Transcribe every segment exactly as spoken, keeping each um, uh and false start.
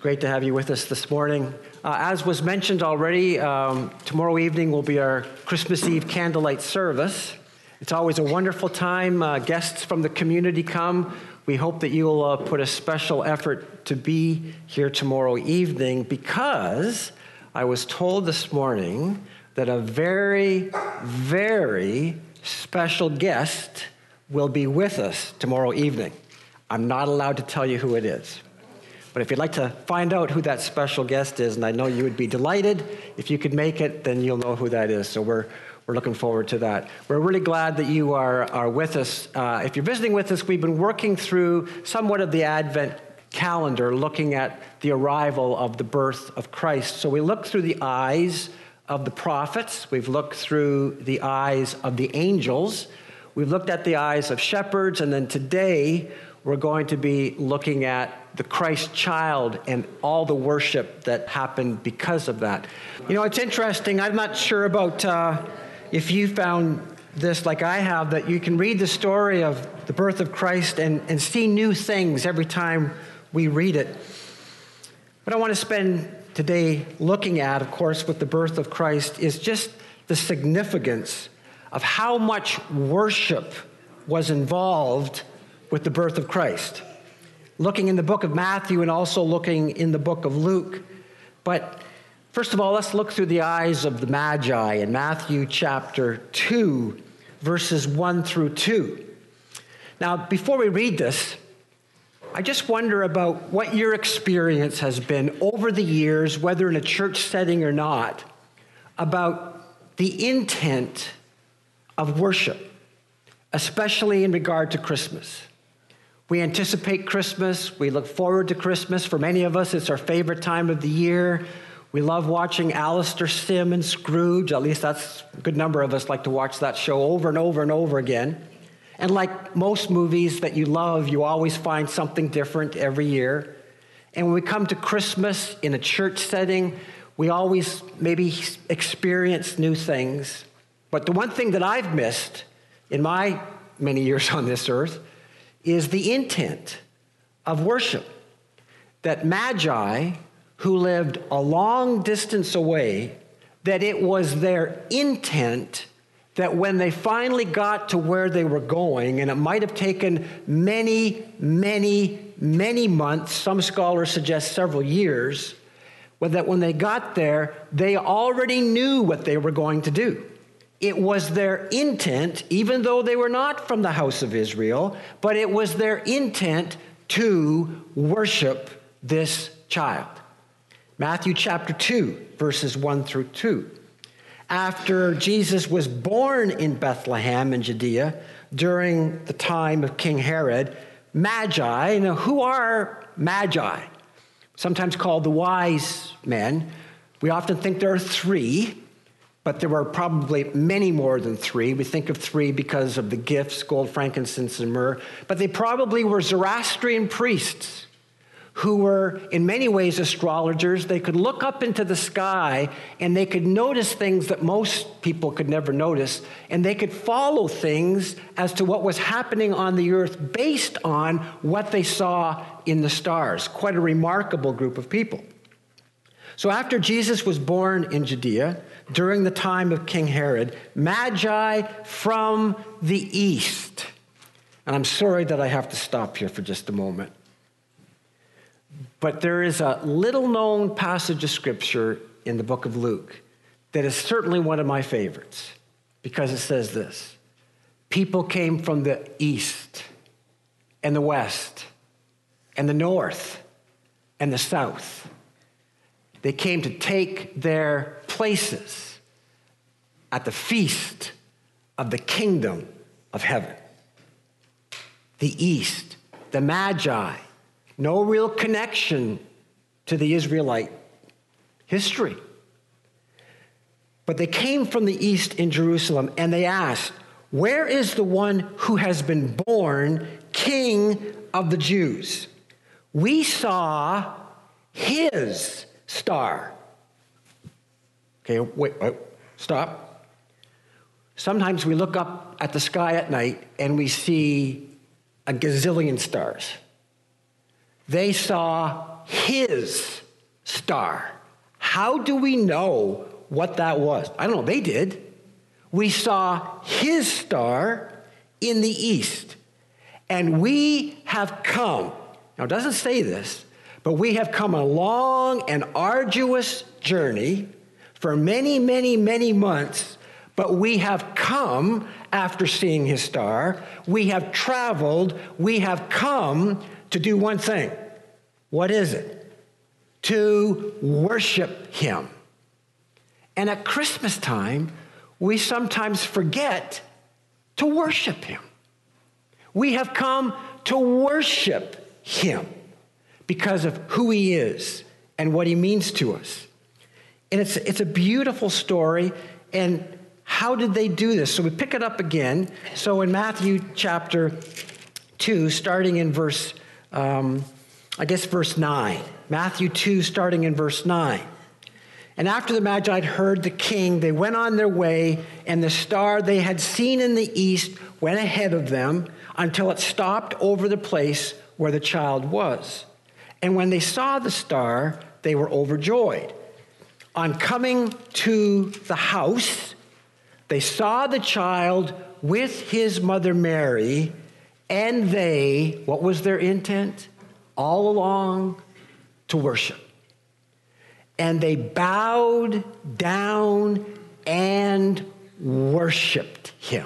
Great to have you with us this morning. Uh, as was mentioned already, um, tomorrow evening will be our Christmas Eve candlelight service. It's always a wonderful time. Uh, guests from the community come. We hope that you'll uh, put a special effort to be here tomorrow evening, because I was told this morning that a very, very special guest will be with us tomorrow evening. I'm not allowed to tell you who it is. But if you'd like to find out who that special guest is, and I know you would be delighted if you could make it, then you'll know who that is. So we're we're looking forward to that. We're really glad that you are, are with us. Uh, if you're visiting with us, we've been working through somewhat of the Advent calendar, looking at the arrival of the birth of Christ. So we look through the eyes of the prophets. We've looked through the eyes of the angels. We've looked at the eyes of shepherds. And then today, we're going to be looking at the Christ child and all the worship that happened because of that. You know, it's interesting. I'm not sure about uh, if you found this like I have, that you can read the story of the birth of Christ and, and see new things every time we read it. What I want to spend today looking at, of course, with the birth of Christ is just the significance of how much worship was involved with the birth of Christ. Looking in the book of Matthew and also looking in the book of Luke. But first of all, let's look through the eyes of the Magi in Matthew chapter two, verses one through two. Now, before we read this, I just wonder about what your experience has been over the years, whether in a church setting or not, about the intent of worship, especially in regard to Christmas. We anticipate Christmas. We look forward to Christmas. For many of us, it's our favorite time of the year. We love watching Alistair Sim and Scrooge. At least that's a good number of us like to watch that show over and over and over again. And like most movies that you love, you always find something different every year. And when we come to Christmas in a church setting, we always maybe experience new things. But the one thing that I've missed in my many years on this earth is the intent of worship. That Magi, who lived a long distance away, that it was their intent that when they finally got to where they were going, and it might have taken many, many, many months, some scholars suggest several years, but that when they got there, they already knew what they were going to do. It was their intent, even though they were not from the house of Israel, but it was their intent to worship this child. Matthew chapter two, verses one through two. After Jesus was born in Bethlehem in Judea during the time of King Herod, Magi, now who are Magi? Sometimes called the wise men. We often think there are three, but there were probably many more than three. We think of three because of the gifts, gold, frankincense, and myrrh. But they probably were Zoroastrian priests who were in many ways astrologers. They could look up into the sky and they could notice things that most people could never notice. And they could follow things as to what was happening on the earth based on what they saw in the stars. Quite a remarkable group of people. So after Jesus was born in Judea, during the time of King Herod, Magi from the east. And I'm sorry that I have to stop here for just a moment. But there is a little-known passage of Scripture in the book of Luke that is certainly one of my favorites, because it says this: people came from the east and the west and the north and the south. They came to take their places at the feast of the kingdom of heaven. The east, the Magi, no real connection to the Israelite history. But they came from the east in Jerusalem, and they asked, "Where is the one who has been born King of the Jews? We saw his star." Okay, wait, wait, stop. Sometimes we look up at the sky at night and we see a gazillion stars. They saw his star. How do we know what that was? I don't know, they did. We saw his star in the east, and we have come. Now, it doesn't say this, but we have come a long and arduous journey for many, many, many months, but we have come after seeing his star. We have traveled. We have come to do one thing. What is it? To worship him. And at Christmas time, we sometimes forget to worship him. We have come to worship him because of who he is and what he means to us. And it's, it's a beautiful story. And how did they do this? So we pick it up again. So in Matthew chapter two, starting in verse, um, I guess verse nine. Matthew two, starting in verse nine. And after the Magi had heard the king, they went on their way, and the star they had seen in the east went ahead of them until it stopped over the place where the child was. And when they saw the star, they were overjoyed. On coming to the house, they saw the child with his mother Mary, and they, what was their intent? All along, to worship. And they bowed down and worshiped him.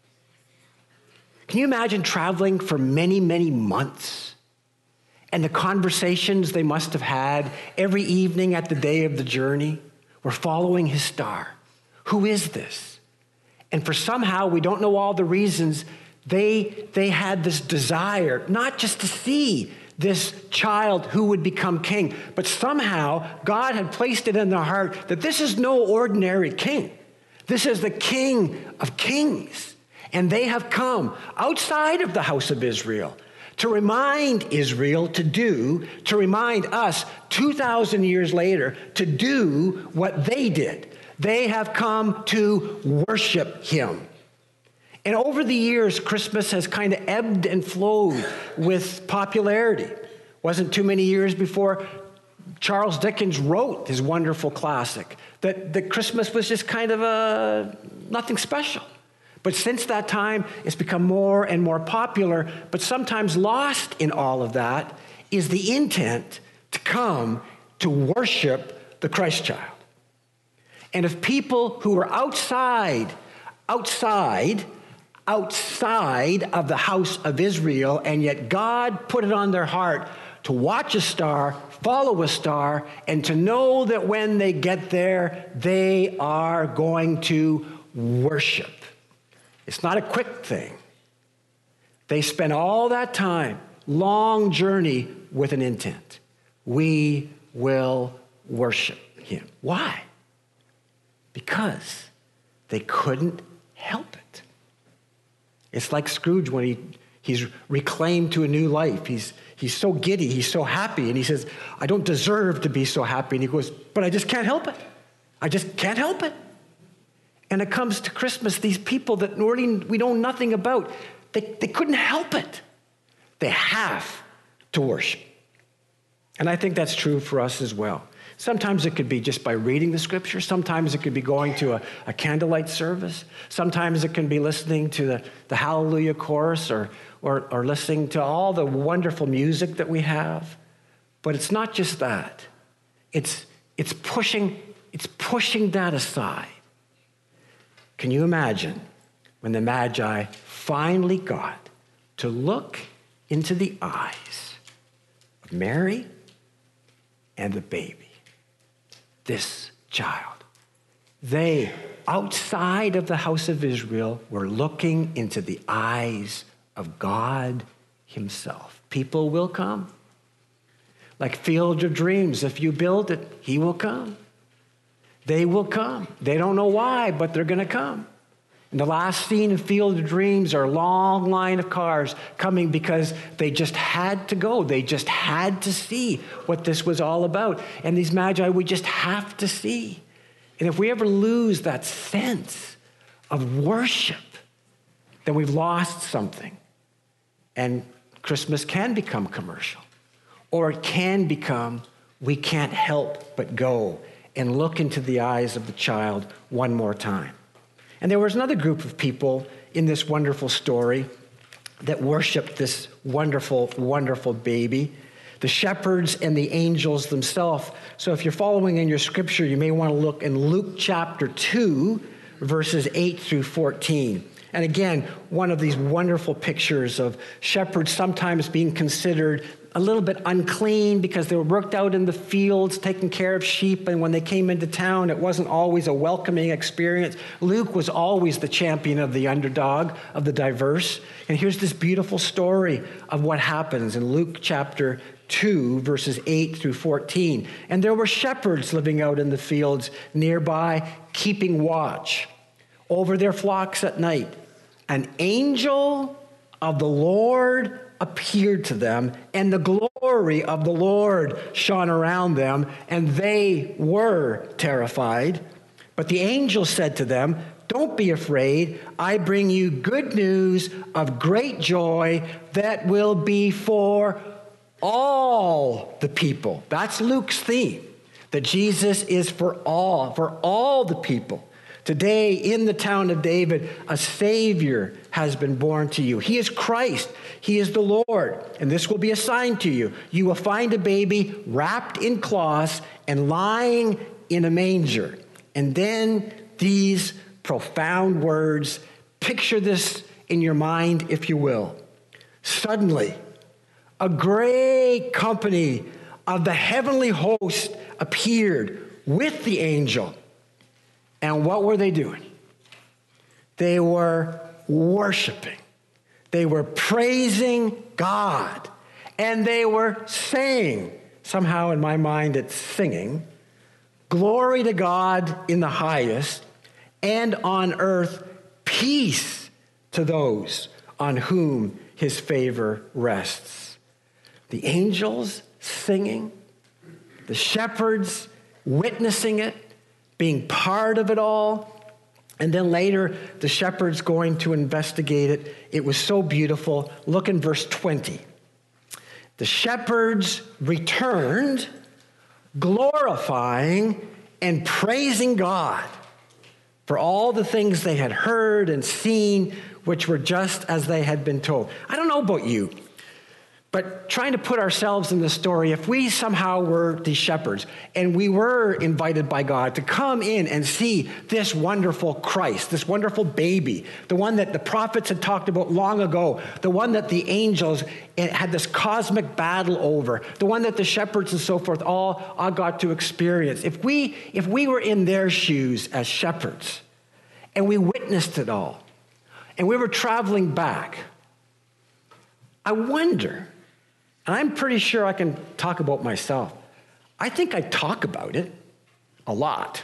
Can you imagine traveling for many, many months? And the conversations they must have had every evening at the day of the journey were following his star. Who is this? And for somehow, we don't know all the reasons, they, they had this desire not just to see this child who would become king, but somehow God had placed it in their heart that this is no ordinary king. This is the King of Kings. And they have come outside of the house of Israel to remind Israel to do, to remind us two thousand years later to do what they did. They have come to worship him. And over the years, Christmas has kind of ebbed and flowed with popularity. Wasn't too many years before Charles Dickens wrote his wonderful classic that, that Christmas was just kind of a nothing special. But since that time, it's become more and more popular, but sometimes lost in all of that is the intent to come to worship the Christ child. And if people who are outside, outside, outside of the house of Israel, and yet God put it on their heart to watch a star, follow a star, and to know that when they get there, they are going to worship. It's not a quick thing. They spend all that time, long journey with an intent. We will worship him. Why? Because they couldn't help it. It's like Scrooge when he, he's reclaimed to a new life. He's, he's so giddy, he's so happy, and he says, I don't deserve to be so happy. And he goes, but I just can't help it. I just can't help it. And it comes to Christmas, these people that we know nothing about, they, they couldn't help it. They have to worship. And I think that's true for us as well. Sometimes it could be just by reading the scripture. Sometimes it could be going to a, a candlelight service. Sometimes it can be listening to the, the Hallelujah chorus or, or, or listening to all the wonderful music that we have. But it's not just that. It's, it's, pushing, it's pushing that aside. Can you imagine when the Magi finally got to look into the eyes of Mary and the baby? This child. They, outside of the house of Israel, were looking into the eyes of God himself. People will come. Like Field of Dreams, if you build it, he will come. They will come. They don't know why, but they're going to come. And the last scene in Field of Dreams are a long line of cars coming because they just had to go. They just had to see what this was all about. And these Magi, we just have to see. And if we ever lose that sense of worship, then we've lost something. And Christmas can become commercial. or it can become, we can't help but go and look into the eyes of the child one more time. And there was another group of people in this wonderful story that worshiped this wonderful, wonderful baby, the shepherds and the angels themselves. So if you're following in your scripture, you may want to look in Luke chapter two, verses eight through fourteen. And again, one of these wonderful pictures of shepherds sometimes being considered a little bit unclean because they were worked out in the fields, taking care of sheep, and when they came into town, it wasn't always a welcoming experience. Luke was always the champion of the underdog, of the diverse. And here's this beautiful story of what happens in Luke chapter two, verses eight through fourteen. And there were shepherds living out in the fields nearby, keeping watch over their flocks at night. An angel of the Lord appeared to them, and the glory of the Lord shone around them, and they were terrified. But the angel said to them, "Don't be afraid. I bring you good news of great joy that will be for all the people." That's Luke's theme, that Jesus is for all, for all the people. Today, in the town of David, a Savior has been born to you. He is Christ. He is the Lord. And this will be a sign to you. You will find a baby wrapped in cloths and lying in a manger. And then these profound words, picture this in your mind, if you will. Suddenly, a great company of the heavenly host appeared with the angel. And what were they doing? They were worshiping. They were praising God. And they were saying, somehow in my mind it's singing, "Glory to God in the highest, and on earth peace to those on whom his favor rests." The angels singing, the shepherds witnessing it, being part of it all. And then later, the shepherds going to investigate it. It was so beautiful. Look in verse twenty. The shepherds returned, glorifying and praising God for all the things they had heard and seen, which were just as they had been told. I don't know about you, but trying to put ourselves in the story, if we somehow were these shepherds and we were invited by God to come in and see this wonderful Christ, this wonderful baby, the one that the prophets had talked about long ago, the one that the angels had this cosmic battle over, the one that the shepherds and so forth all, all got to experience. If we, if we were in their shoes as shepherds and we witnessed it all and we were traveling back, I wonder, and I'm pretty sure I can talk about myself. I think I talk about it a lot.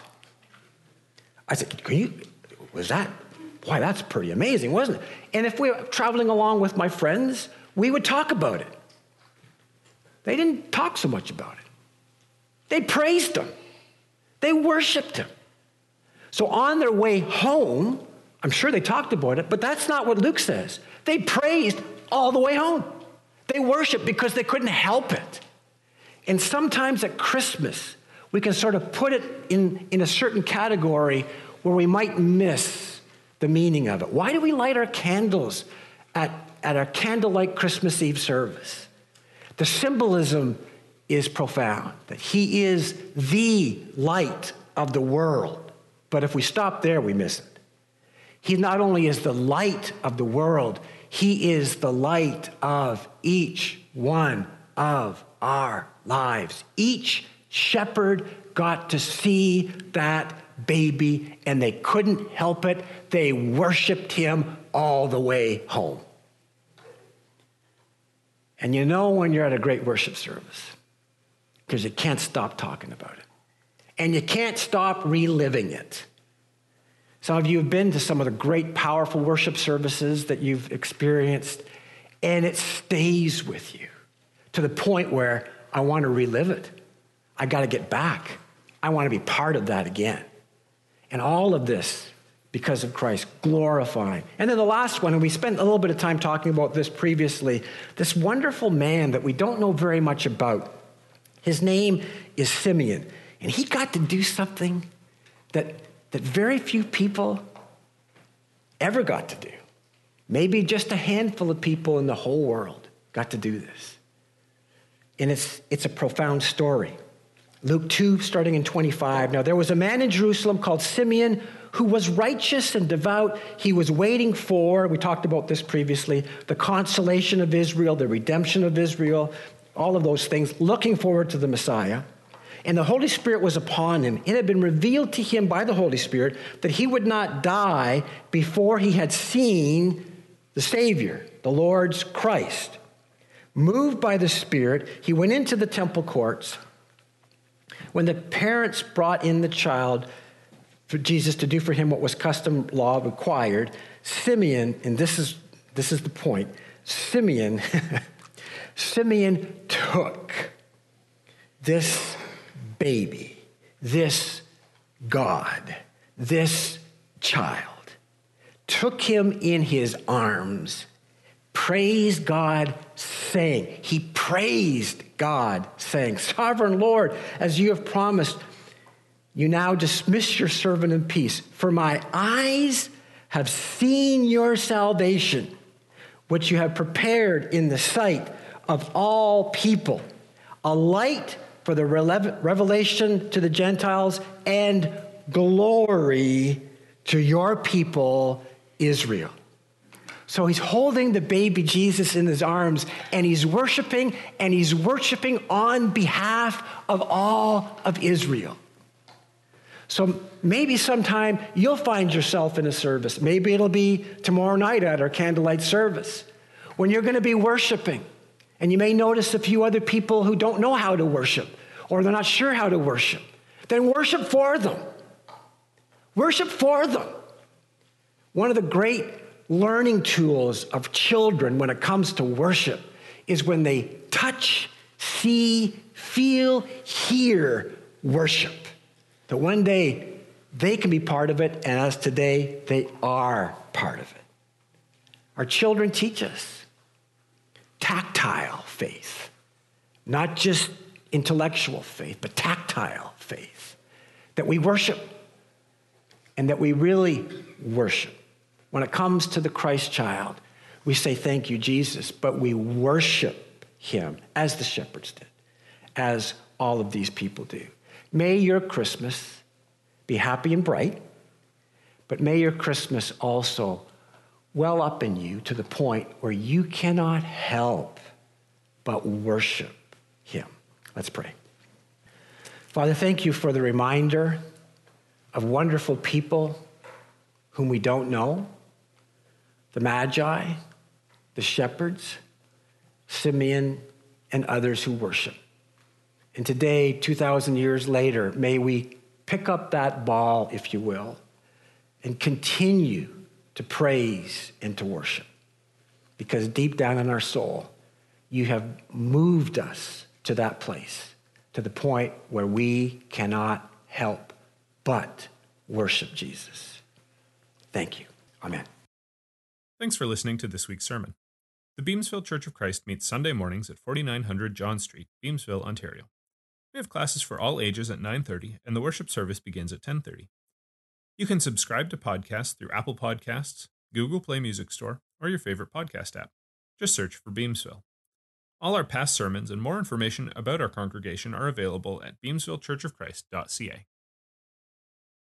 I said, can you, was that, boy, that's pretty amazing, wasn't it? And if we were traveling along with my friends, we would talk about it. They didn't talk so much about it. They praised him. They worshiped him. So on their way home, I'm sure they talked about it, but that's not what Luke says. They praised all the way home. They worshiped because they couldn't help it. And sometimes at Christmas, we can sort of put it in, in a certain category where we might miss the meaning of it. Why do we light our candles at, at our candlelight Christmas Eve service? The symbolism is profound, that he is the light of the world. But if we stop there, we miss it. He not only is the light of the world, he is the light of each one of our lives. Each shepherd got to see that baby, and they couldn't help it. They worshiped him all the way home. And you know when you're at a great worship service, because you can't stop talking about it. And you can't stop reliving it. Some of you have been to some of the great, powerful worship services that you've experienced, and it stays with you to the point where I want to relive it. I got to get back. I want to be part of that again. And all of this because of Christ, glorifying. And then the last one, and we spent a little bit of time talking about this previously, this wonderful man that we don't know very much about. His name is Simeon, and he got to do something that, that very few people ever got to do. Maybe just a handful of people in the whole world got to do this. And it's, it's a profound story. Luke two, starting in twenty-five. Now, there was a man in Jerusalem called Simeon who was righteous and devout. He was waiting for, we talked about this previously, the consolation of Israel, the redemption of Israel, all of those things, looking forward to the Messiah. And the Holy Spirit was upon him. It had been revealed to him by the Holy Spirit that he would not die before he had seen the Savior, the Lord's Christ. Moved by the Spirit, he went into the temple courts. When the parents brought in the child for Jesus to do for him what was custom law required, Simeon, and this is this is the point, Simeon, Simeon took this baby, this God, this child, took him in his arms, praised God, saying, he praised God, saying, Sovereign Lord, as you have promised, you now dismiss your servant in peace. For my eyes have seen your salvation, which you have prepared in the sight of all people, a light for the revelation to the Gentiles and glory to your people, Israel. So he's holding the baby Jesus in his arms, and he's worshiping, and he's worshiping on behalf of all of Israel. So maybe sometime you'll find yourself in a service. Maybe it'll be tomorrow night at our candlelight service when you're going to be worshiping. And you may notice a few other people who don't know how to worship, or they're not sure how to worship. Then worship for them. Worship for them. One of the great learning tools of children when it comes to worship is when they touch, see, feel, hear worship. That one day they can be part of it, and as today, they are part of it. Our children teach us tactile faith, not just intellectual faith, but tactile faith, that we worship and that we really worship. When it comes to the Christ child, we say, thank you, Jesus, but we worship him as the shepherds did, as all of these people do. May your Christmas be happy and bright, but may your Christmas also well up in you to the point where you cannot help but worship him. Let's pray. Father, thank you for the reminder of wonderful people whom we don't know, the Magi, the shepherds, Simeon, and others who worship. And today, two thousand years later, may we pick up that ball, if you will, and continue to praise and to worship. Because deep down in our soul, you have moved us to that place, to the point where we cannot help but worship Jesus. Thank you. Amen. Thanks for listening to this week's sermon. The Beamsville Church of Christ meets Sunday mornings at forty-nine hundred John Street, Beamsville, Ontario. We have classes for all ages at nine thirty, and the worship service begins at ten thirty. You can subscribe to podcasts through Apple Podcasts, Google Play Music Store, or your favorite podcast app. Just search for Beamsville. All our past sermons and more information about our congregation are available at beamsville church of christ dot c a.